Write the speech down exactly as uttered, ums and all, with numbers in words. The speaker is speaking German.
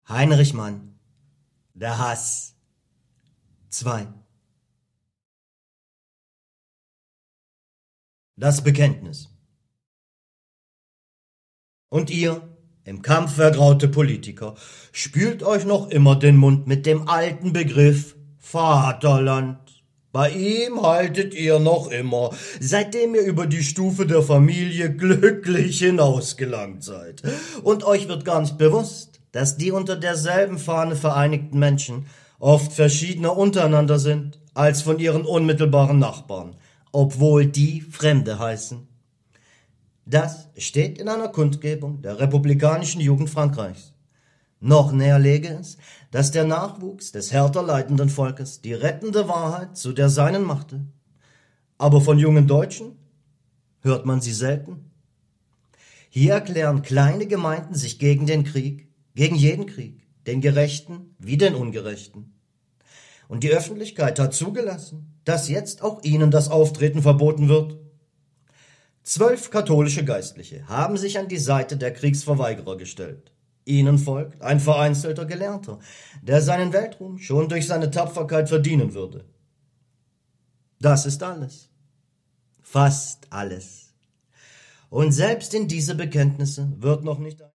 Heinrich Mann, der Hass. zwei. Das Bekenntnis. Und ihr, im Kampf ergraute Politiker, spült euch noch immer den Mund mit dem alten Begriff Vaterland. Bei ihm haltet ihr noch immer, seitdem ihr über die Stufe der Familie glücklich hinausgelangt seid. Und euch wird gar nicht bewusst, dass die unter derselben Fahne vereinigten Menschen oft verschiedener untereinander sind als von ihren unmittelbaren Nachbarn, obwohl die Fremde heißen. Das steht in einer Kundgebung der republikanischen Jugend Frankreichs. Noch näher läge es, dass der Nachwuchs des härter leidenden Volkes die rettende Wahrheit zu der seinen machte. Aber von jungen Deutschen hört man sie selten. Hier erklären kleine Gemeinden sich gegen den Krieg, gegen jeden Krieg, den Gerechten wie den Ungerechten. Und die Öffentlichkeit hat zugelassen, dass jetzt auch ihnen das Auftreten verboten wird. Zwölf katholische Geistliche haben sich an die Seite der Kriegsverweigerer gestellt. Ihnen folgt ein vereinzelter Gelernter, der seinen Weltruhm schon durch seine Tapferkeit verdienen würde. Das ist alles. Fast alles. Und selbst in diese Bekenntnisse wird noch nicht